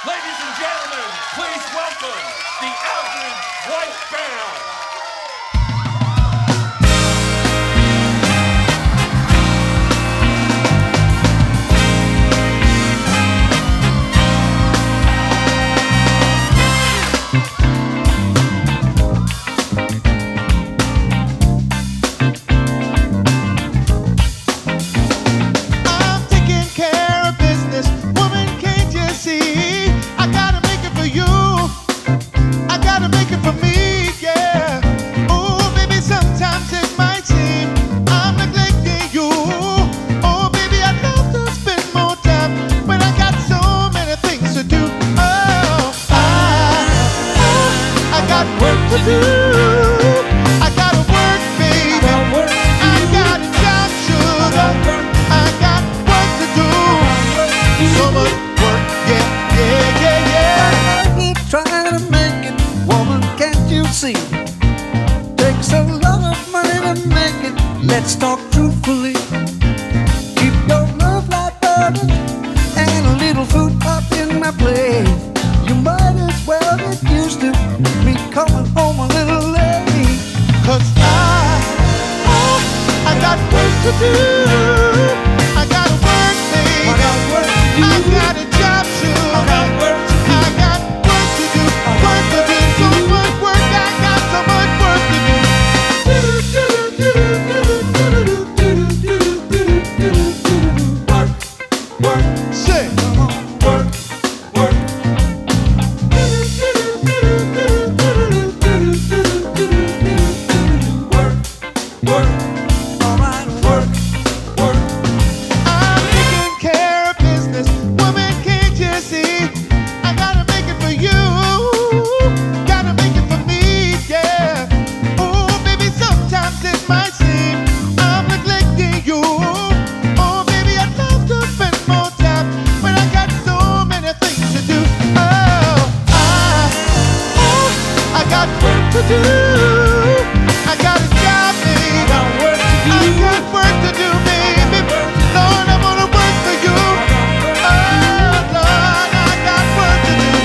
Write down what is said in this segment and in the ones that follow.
Ladies and gentlemen, please welcome the Average White Band. I'm taking care of business, woman, can't you see? I gotta make it for you, I gotta make it for me, yeah. Oh, baby, sometimes it might seem I'm neglecting you. Oh, baby, I'd love to spend more time when I got so many things to do. Oh, I got work to do. I gotta work, baby. I got a job, sugar. I got work to do. So much work, yeah, yeah, yeah, yeah. Keep trying to make it, woman, can't you see? Takes a lot of money to make it. Let's talk truthfully. Keep your love light burning and a little food up in my plate. You might as well get used to me coming home a little late. 'Cause I got work to do. I gotta work, baby. I got a job, sugar. I got work to do. Work to do. So much work. I got so much work to do. Work. Say. Work. I'm taking care of business, woman, can't you see? I gotta make it for you, gotta make it for me, yeah. Oh, baby, sometimes it might seem I'm neglecting you. Oh, baby, I'd love to spend more time when I got so many things to do. Oh, I got work to do. I got a job, baby. I got work to do, baby. Lord, I wanna work for you. Oh, Lord, I got work to do.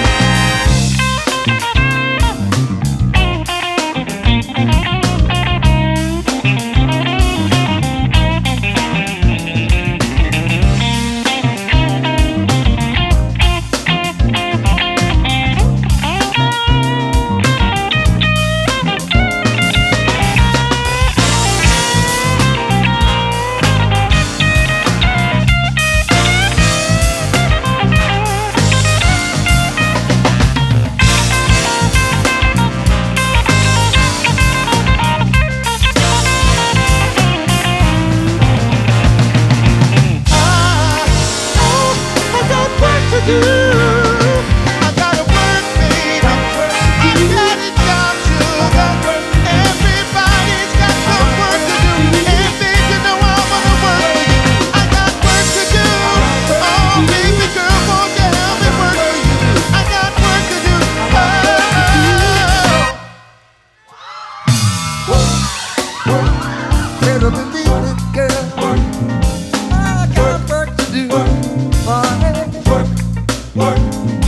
I got work to do. I gotta work, baby. I got a job, sugar. Everybody's got some work to do. And baby, you know I wanna work for you. I got work to do. Oh, baby girl, won't you help me work for you? I got work to do. Better believe it, girl. I got work to do. Honey. Work.